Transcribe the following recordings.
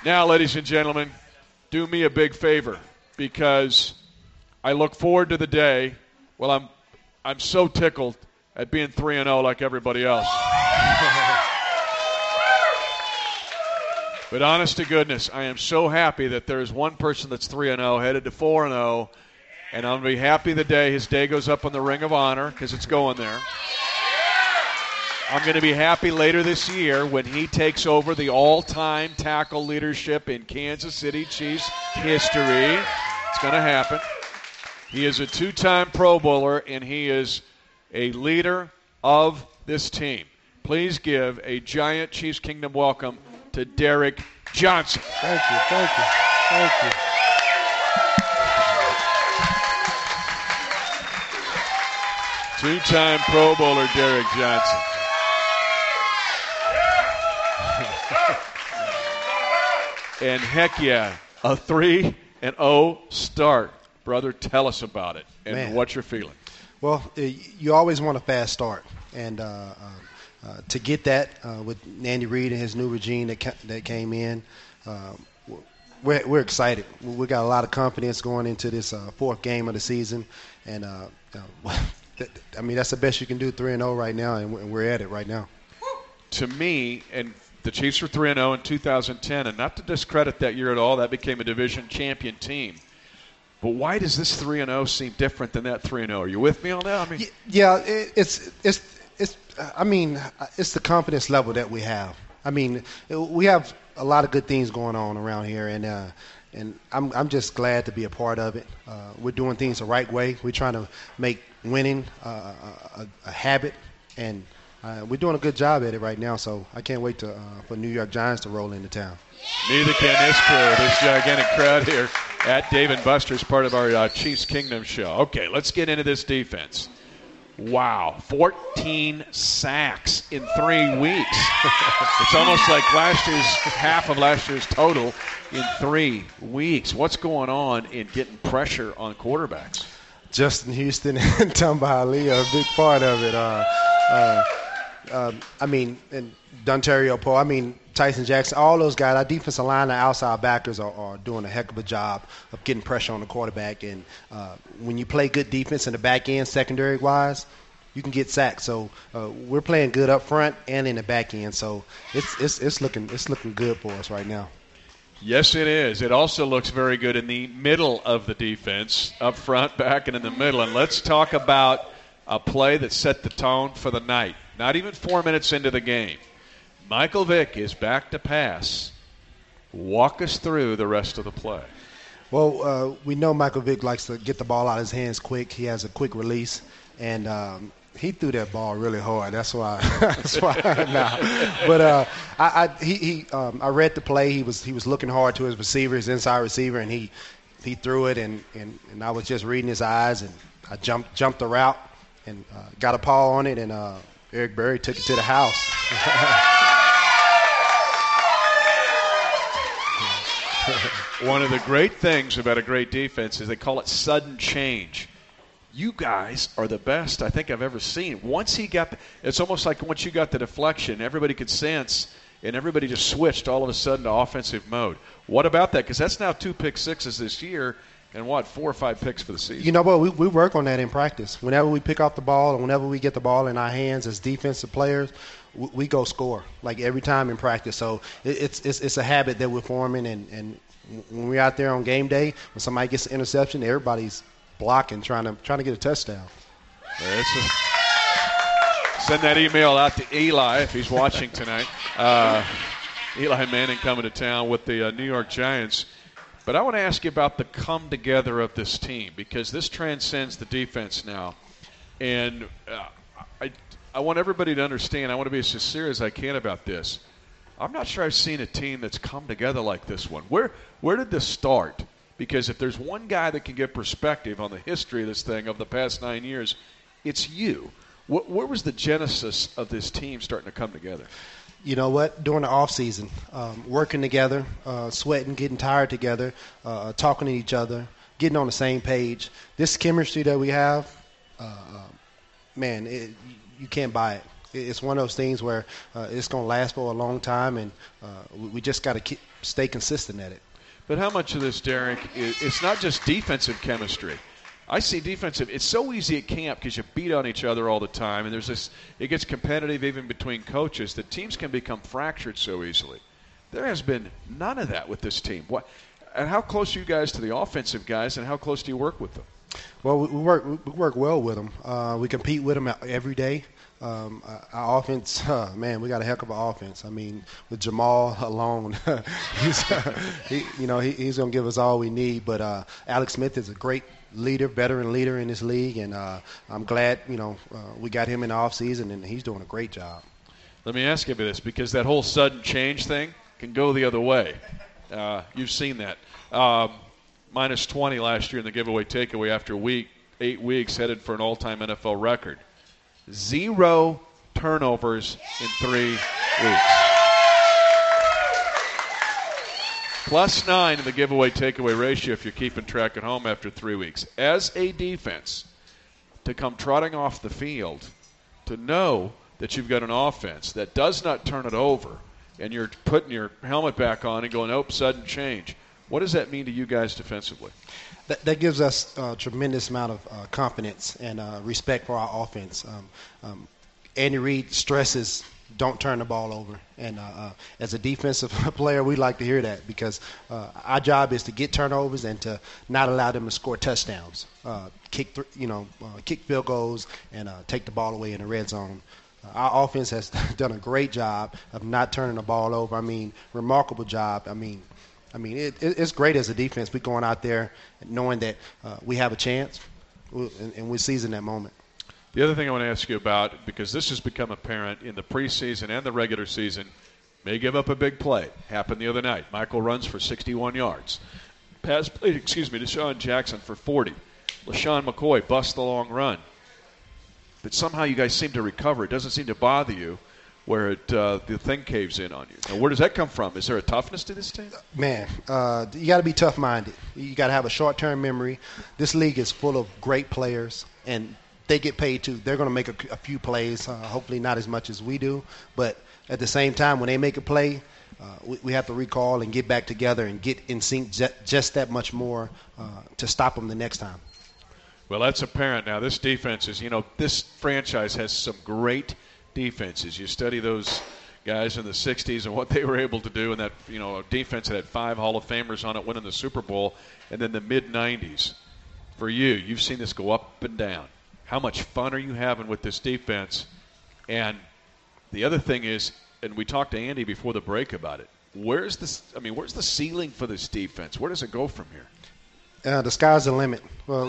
Now, ladies and gentlemen, do me a big favor, because I look forward to the day. Well, I'm so tickled at being 3-0 like everybody else. But honest to goodness, I am so happy that there is one person that's 3-0, headed to 4-0, and I'm going to be happy the day his day goes up on the Ring of Honor, because it's going there. I'm going to be happy later this year when he takes over the all-time tackle leadership in Kansas City Chiefs history. It's going to happen. He is a 2-time Pro Bowler, and he is a leader of this team. Please give a giant Chiefs Kingdom welcome to Derrick Johnson. Thank you. Two-time Pro Bowler Derrick Johnson. And heck yeah, a 3-0 start. Brother, tell us about it and what you're feeling. Well, you always want a fast start. And to get that with Andy Reid and his new regime that came in, we're excited. We got a lot of confidence going into this fourth game of the season. And, I mean, that's the best you can do, 3-0 right now, and we're at it right now. To me, and the Chiefs were 3-0 in 2010, and not to discredit that year at all, that became a division champion team. But why does this 3-0 seem different than that 3-0? Are you with me on that? I mean, yeah, it's the confidence level that we have. I mean, we have a lot of good things going on around here, and I'm just glad to be a part of it. We're doing things the right way. We're trying to make winning a habit, and we're doing a good job at it right now. So I can't wait for New York Giants to roll into town. Neither can this crew, this gigantic crowd here at Dave & Buster's, part of our Chiefs Kingdom show. Okay, let's get into this defense. Wow, 14 sacks in 3 weeks. It's almost like half of last year's total in 3 weeks. What's going on in getting pressure on quarterbacks? Justin Houston and Tamba Ali are a big part of it. And Dontario Poe, Tyson Jackson, all those guys, our defensive line, our outside backers are doing a heck of a job of getting pressure on the quarterback. And when you play good defense in the back end, secondary-wise, you can get sacked. So we're playing good up front and in the back end. So it's looking good for us right now. Yes, it is. It also looks very good in the middle of the defense, up front, back, and in the middle. And let's talk about a play that set the tone for the night. Not even 4 minutes into the game. Michael Vick is back to pass. Walk us through the rest of the play. Well, we know Michael Vick likes to get the ball out of his hands quick. He has a quick release, and he threw that ball really hard. That's why. But I read the play. He was looking hard to his receiver, his inside receiver, and he threw it, and I was just reading his eyes, and I jumped the route and got a paw on it, and Eric Berry took it to the house. One of the great things about a great defense is they call it sudden change. You guys are the best I think I've ever seen. It's almost like once you got the deflection, everybody could sense, and everybody just switched all of a sudden to offensive mode. What about that? Because that's now 2 pick sixes this year, and 4 or 5 picks for the season. You know what? We work on that in practice. Whenever we pick up the ball and whenever we get the ball in our hands as defensive players, we go score, like every time in practice. So it's a habit that we're forming, and when we're out there on game day, when somebody gets an interception, everybody's blocking, trying to get a touchdown. Send that email out to Eli if he's watching tonight. Eli Manning coming to town with the New York Giants. But I want to ask you about the come together of this team, because this transcends the defense now. And I want everybody to understand, I want to be as sincere as I can about this. I'm not sure I've seen a team that's come together like this one. Where did this start? Because if there's one guy that can give perspective on the history of this thing of the past 9 years, it's you. Where was the genesis of this team starting to come together? You know what? During the off season, working together, sweating, getting tired together, talking to each other, getting on the same page. This chemistry that we have, you can't buy it. It's one of those things where it's going to last for a long time, and we just got to stay consistent at it. But how much of this, Derek, it's not just defensive chemistry. I see defensive. It's so easy at camp because you beat on each other all the time, and there's this. It gets competitive even between coaches. That teams can become fractured so easily. There has been none of that with this team. What? And how close are you guys to the offensive guys, and how close do you work with them? Well, we work well with them. We compete with them every day. Our offense, man, we got a heck of an offense. I mean, with Jamal alone, he's going to give us all we need. But Alex Smith is a great leader, veteran leader in this league, and I'm glad, we got him in the offseason, and he's doing a great job. Let me ask you about this, because that whole sudden change thing can go the other way. You've seen that. Minus 20 last year in the giveaway takeaway after 8 weeks, headed for an all-time NFL record. 0 turnovers in 3 weeks. Plus 9 in the giveaway takeaway ratio if you're keeping track at home after 3 weeks. As a defense, to come trotting off the field, to know that you've got an offense that does not turn it over, and you're putting your helmet back on and going, nope, sudden change. What does that mean to you guys defensively? That gives us a tremendous amount of confidence and respect for our offense. Andy Reid stresses don't turn the ball over. And as a defensive player, we like to hear that because our job is to get turnovers and to not allow them to score touchdowns, kick field goals, and take the ball away in the red zone. Our offense has done a great job of not turning the ball over. I mean, remarkable job. I mean, it's great as a defense. We're going out there knowing that we have a chance, and we're seizing that moment. The other thing I want to ask you about, because this has become apparent in the preseason and the regular season, may give up a big play. Happened the other night. Michael runs for 61 yards. Pass play, DeSean Jackson for 40. LaShawn McCoy busts the long run. But somehow you guys seem to recover. It doesn't seem to bother you where the thing caves in on you. Now, where does that come from? Is there a toughness to this team? Man, you got to be tough-minded. You got to have a short-term memory. This league is full of great players, and they get paid too. They're going to make a few plays, hopefully not as much as we do. But at the same time, when they make a play, we have to recall and get back together and get in sync just that much more to stop them the next time. Well, that's apparent now. This defense is, this franchise has some great defenses. You study those guys in the 60s and what they were able to do in that, a defense that had 5 Hall of Famers on it winning the Super Bowl, and then the mid-90s. For you, you've seen this go up and down. How much fun are you having with this defense? And the other thing is, and we talked to Andy before the break about it, where's the ceiling for this defense? Where does it go from here? The sky's the limit. Well,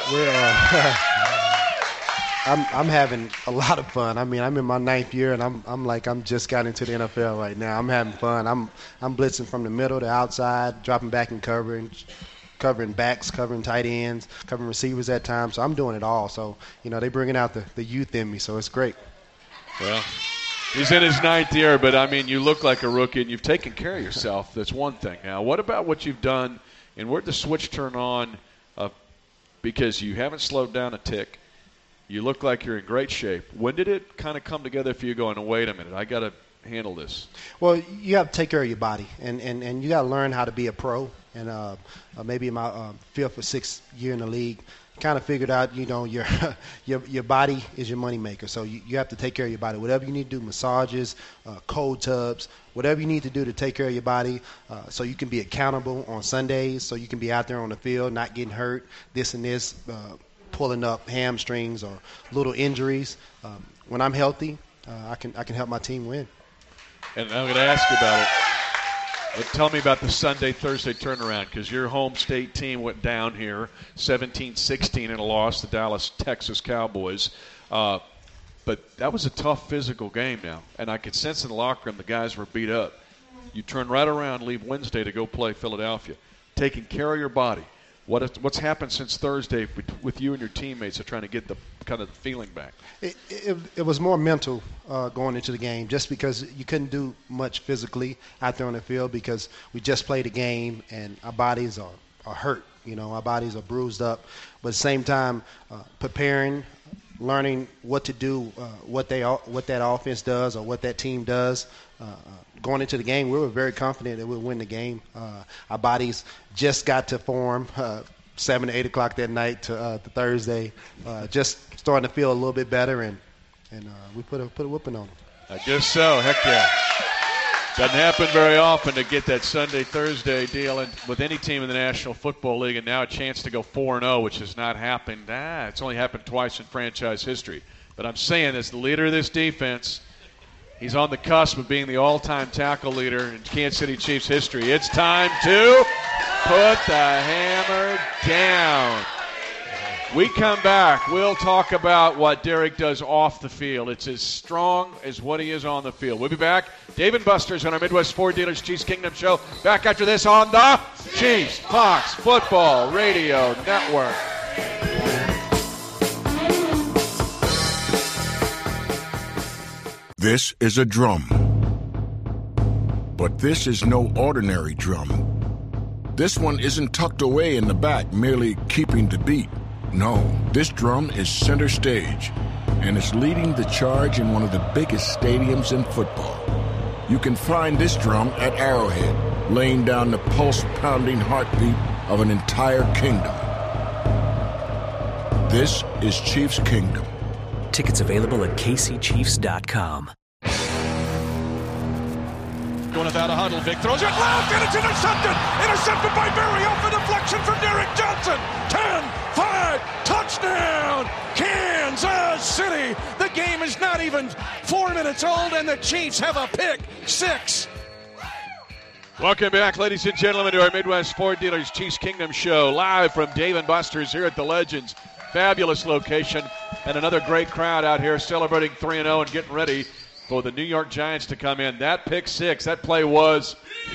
I'm having a lot of fun. I mean, I'm in my 9th year, and I'm just got into the NFL right now. I'm having fun. I'm blitzing from the middle to outside, dropping back and covering backs, covering tight ends, covering receivers at times. So I'm doing it all. So, they're bringing out the youth in me, so it's great. Well, he's in his 9th year, but, you look like a rookie, and you've taken care of yourself. That's one thing. Now, what about what you've done, and where'd the switch turn on? Because you haven't slowed down a tick. You look like you're in great shape. When did it kind of come together for you going, wait a minute, I got to handle this? Well, you have to take care of your body, and you got to learn how to be a pro. And maybe in my 5th or 6th year in the league, kind of figured out, your body is your moneymaker. So you have to take care of your body. Whatever you need to do, massages, cold tubs, whatever you need to do to take care of your body so you can be accountable on Sundays, so you can be out there on the field, not getting hurt, this and this, pulling up hamstrings or little injuries. When I'm healthy, I can help my team win. And I'm going to ask you about it. But tell me about the Sunday-Thursday turnaround, because your home state team went down here 17-16 in a loss to Dallas, Texas Cowboys. But that was a tough physical game now, and I could sense in the locker room the guys were beat up. You turn right around, leave Wednesday to go play Philadelphia, taking care of your body. What's happened since Thursday with you and your teammates of trying to get the kind of the feeling back? It was more mental going into the game, just because you couldn't do much physically out there on the field because we just played a game and our bodies are hurt. Our bodies are bruised up. But at the same time, preparing learning what to do, what that offense does or what that team does. Going into the game, we were very confident that we'll win the game. Our bodies just got to form 7 to 8 o'clock that night to Thursday. Just starting to feel a little bit better, and we put a whooping on them. I guess so. Heck yeah. Doesn't happen very often to get that Sunday-Thursday deal with any team in the National Football League, and now a chance to go 4-0, which has not happened. It's only happened twice in franchise history. But I'm saying, as the leader of this defense, he's on the cusp of being the all-time tackle leader in Kansas City Chiefs history. It's time to put the hammer down. We come back, we'll talk about what Derek does off the field. It's as strong as what he is on the field. We'll be back. Dave and Buster's on our Midwest Ford Dealers Chiefs Kingdom show. Back after this on the Chiefs Fox Football Radio Network. This is a drum. But this is no ordinary drum. This one isn't tucked away in the back, merely keeping the beat. No, this drum is center stage, and it's leading the charge in one of the biggest stadiums in football. You can find this drum at Arrowhead, laying down the pulse-pounding heartbeat of an entire kingdom. This is Chiefs Kingdom. Tickets available at kcchiefs.com. Going without a huddle, Vic throws it left, and it's intercepted! Intercepted by Berry off a deflection from Derek Johnson! 10-5, touchdown, Kansas City! The game is not even 4 minutes old, and the Chiefs have a pick six. Welcome back, ladies and gentlemen, to our Midwest Ford Dealers Chiefs Kingdom show, live from Dave & Buster's here at the Legends. Fabulous location, and another great crowd out here celebrating 3-0 and getting ready for the New York Giants to come in. That pick six, that play was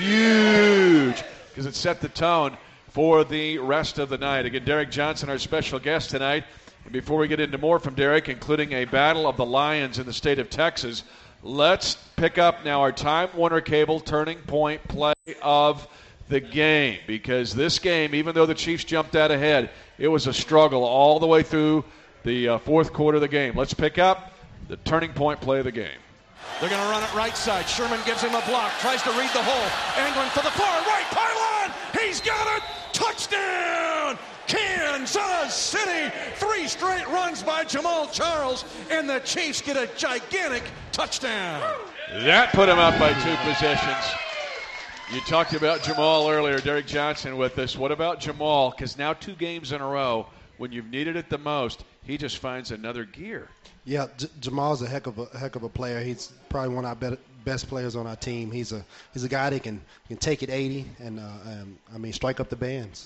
huge because it set the tone for the rest of the night. Again, Derek Johnson, our special guest tonight. And before we get into more from Derek, including a battle of the Lions in the state of Texas, let's pick up now our Time Warner Cable turning point play of the game, because this game, even though the Chiefs jumped out ahead, it was a struggle all the way through the fourth quarter of the game. Let's pick up the turning point play of the game. They're going to run it right side. Sherman gives him a block, tries to read the hole, angling for the far right pylon. He's got it. Touchdown, Kansas City. 3 straight runs by Jamal Charles, and the Chiefs get a gigantic touchdown. That put him up by 2 possessions. You talked about Jamal earlier, Derek Johnson with us. What about Jamal? Because now 2 games in a row, when you've needed it the most, he just finds another gear. Yeah, Jamal's a heck of a player. He's probably one of our best players on our team. He's a guy that can take it 80 and strike up the bands.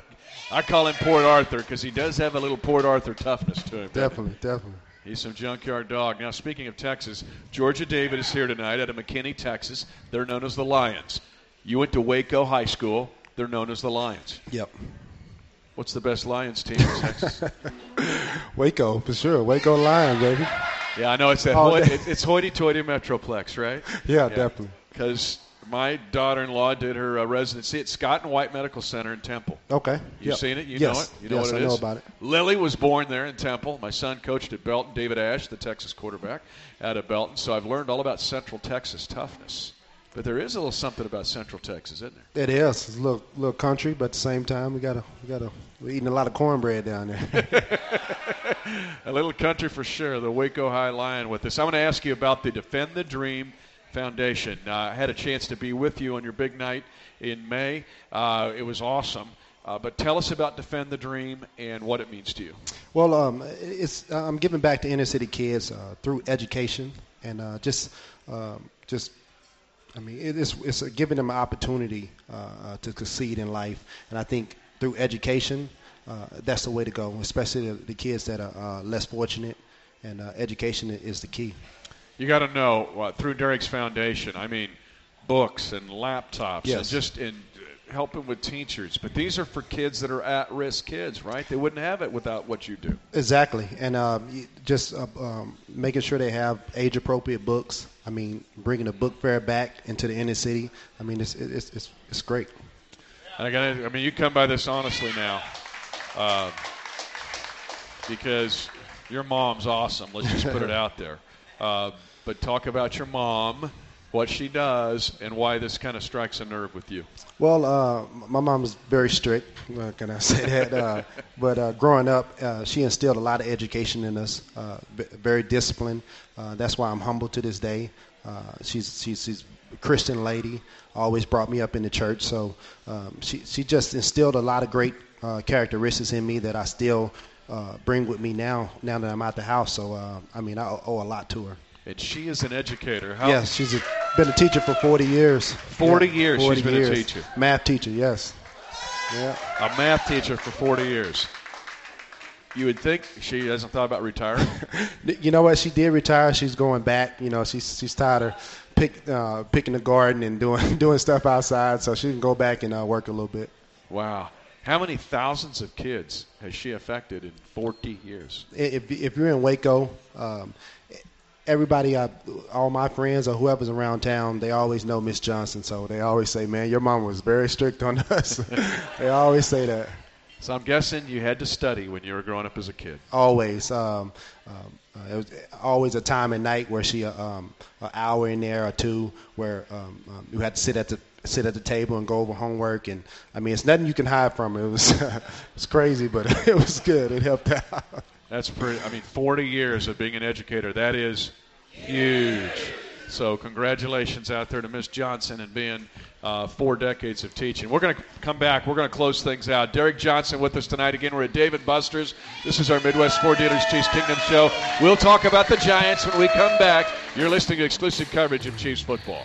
I call him Port Arthur because he does have a little Port Arthur toughness to him. Definitely. He's some junkyard dog. Now, speaking of Texas, Georgia David is here tonight out of McKinney, Texas. They're known as the Lions. You went to Waco High School. They're known as the Lions. Yep. What's the best Lions team in Texas? Waco, for sure. Waco Lions, baby. Yeah, I know. It's that it's hoity-toity Metroplex, right? Yeah, definitely. Because my daughter-in-law did her residency at Scott and White Medical Center in Temple. Okay. You've seen it? You yes. know it? You know what it is? I know about it. Lily was born there in Temple. My son coached at Belton. David Ash, the Texas quarterback, out of Belton. So I've learned all about Central Texas toughness. But there is a little something about Central Texas, isn't there? It is. It's a little country, but at the same time, we're eating a lot of cornbread down there. A little country for sure. The Waco High Lion with us. I want to ask you about the Defend the Dream Foundation. I had a chance to be with you on your big night in May. It was awesome. But tell us about Defend the Dream and what it means to you. Well, I'm giving back to inner city kids through education and it's giving them an opportunity to succeed in life. And I think through education, that's the way to go, especially the kids that are less fortunate. And education is the key. You got to know, through Derek's foundation, books and laptops, yes, and just helping with teachers. But these are for kids that are at-risk kids, right? They wouldn't have it without what you do. Exactly. And just making sure they have age-appropriate books. Bringing a book fair back into the inner city. It's great. And you come by this honestly now, because Your mom's awesome. Let's just put it out there. But talk about your mom, what she does, and why this kind of strikes a nerve with you. Well, my mom was very strict. Can I say that? But growing up, she instilled a lot of education in us. Very disciplined. That's why I'm humble to this day. She's a Christian lady. Always brought me up in the church. So she just instilled a lot of great characteristics in me that I still bring with me now that I'm out the house. So I owe a lot to her. And she is an educator. Yes, she's been a teacher for 40 years. 40 years she's been a teacher. Math teacher, yes. Yeah. A math teacher for 40 years. You would think she hasn't thought about retiring? You know what? She did retire. She's going back. You know, she's tired of picking the garden and doing stuff outside, so she can go back and work a little bit. Wow. How many thousands of kids has she affected in 40 years? If you're in Waco, everybody, all my friends or whoever's around town, they always know Miss Johnson. So they always say, man, your mom was very strict on us. They always say that. So I'm guessing you had to study when you were growing up as a kid. Always. It was always a time at night where she, an hour in there or two, where you had to sit at the table and go over homework. And, I mean, it's nothing you can hide from her. It was it's crazy, but it was good. It helped out. That's pretty. 40 years of being an educator. That is huge. So congratulations out there to Miss Johnson and being 4 decades of teaching. We're going to come back. We're going to close things out. Derek Johnson with us tonight. Again, we're at Dave & Buster's. This is our Midwest Ford Dealers Chiefs Kingdom show. We'll talk about the Giants when we come back. You're listening to exclusive coverage of Chiefs football.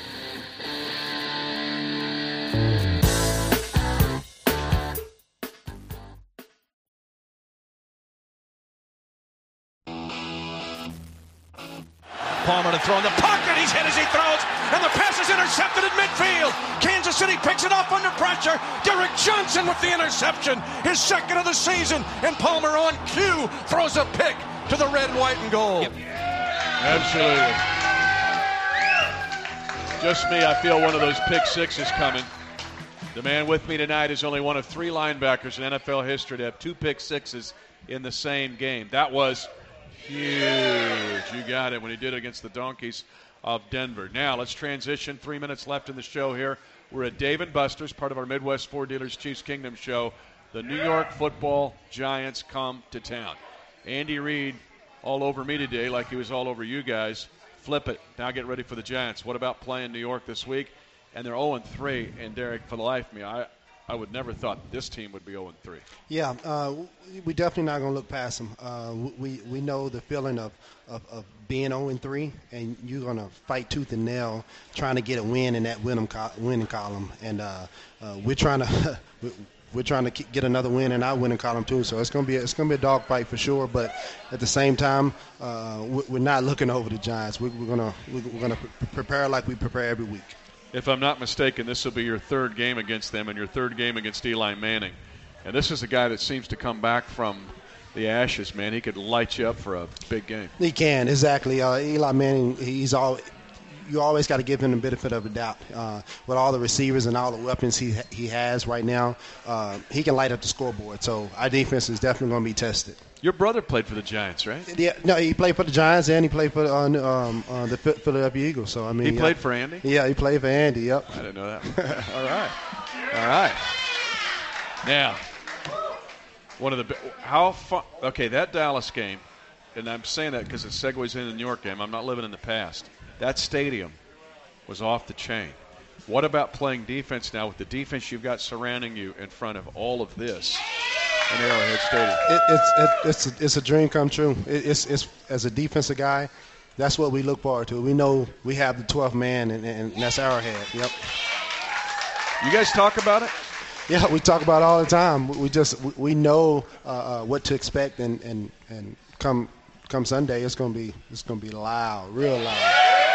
Palmer to throw in the pocket. He's hit as he throws, and the pass is intercepted at midfield. Kansas City picks it up under pressure. Derek Johnson with the interception, his second of the season, and Palmer on cue throws a pick to the red, white, and gold. Yep. Absolutely. Just me, I feel one of those pick sixes coming. The man with me tonight is only one of 3 linebackers in NFL history to have 2 pick sixes in the same game. That was huge. You got it when he did it against the Donkeys of Denver. Now let's transition. 3 minutes left in the show here. We're at Dave & Buster's, part of our Midwest Ford Dealers Chiefs Kingdom show. The New York Football Giants come to town. Andy Reid all over me today like he was all over you guys. Flip it. Now get ready for the Giants. What about playing New York this week? And they're 0-3. And Derek, for the life of me, I would never thought this team would be 0-3. Yeah, we definitely not going to look past them. We know the feeling of being 0-3, and you're going to fight tooth and nail trying to get a win in that winning column. And we're trying to get another win in our winning column too. So it's going to be a dogfight for sure. But at the same time, we're not looking over the Giants. We're going to prepare like we prepare every week. If I'm not mistaken, this will be your 3rd game against them and your 3rd game against Eli Manning. And this is a guy that seems to come back from the ashes, man. He could light you up for a big game. He can, exactly. Eli Manning, you always got to give him the benefit of the doubt. With all the receivers and all the weapons he has right now, he can light up the scoreboard. So our defense is definitely going to be tested. Your brother played for the Giants, right? Yeah, no, he played for the Giants and he played for the Philadelphia Eagles. So I mean, he played for Andy. Yeah, he played for Andy. Yep. I didn't know that. All right. Now, one of the how fun. Okay, that Dallas game, and I'm saying that because it segues into the New York game. I'm not living in the past. That stadium was off the chain. What about playing defense now with the defense you've got surrounding you in front of all of this in Arrowhead Stadium? It's a dream come true. It's as a defensive guy, that's what we look forward to. We know we have the 12th man, and that's Arrowhead. Yep. You guys talk about it? Yeah, we talk about it all the time. We know what to expect, and come Sunday, it's gonna be loud, real loud.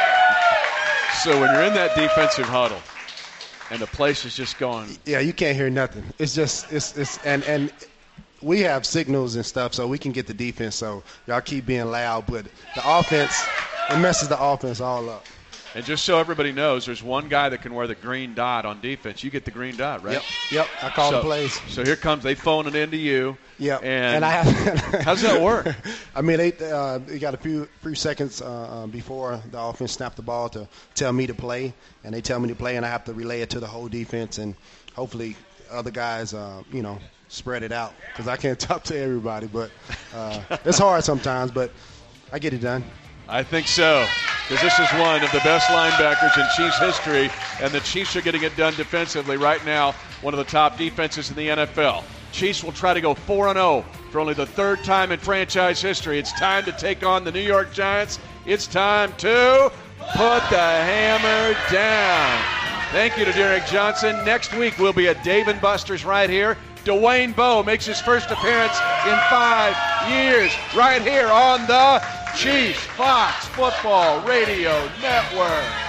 So when you're in that defensive huddle and the place is just going, yeah, you can't hear nothing. It's just and we have signals and stuff, so we can get the defense. So y'all keep being loud, but the offense, it messes the offense all up. And just so everybody knows, there's one guy that can wear the green dot on defense. You get the green dot, right? Yep. I call the plays. So here comes, they phone it into you. Yeah. And I have. How's that work? I mean, they got a few seconds before the offense snapped the ball to tell me to play, and they tell me to play, and I have to relay it to the whole defense, and hopefully other guys, spread it out, because I can't talk to everybody. But it's hard sometimes, but I get it done. I think so, because this is one of the best linebackers in Chiefs history, and the Chiefs are getting it done defensively right now, one of the top defenses in the NFL. Chiefs will try to go 4-0 for only the third time in franchise history. It's time to take on the New York Giants. It's time to put the hammer down. Thank you to Derek Johnson. Next week we'll be at Dave & Buster's right here. Dwayne Bowe makes his first appearance in 5 years right here on the Chiefs Fox Football Radio Network.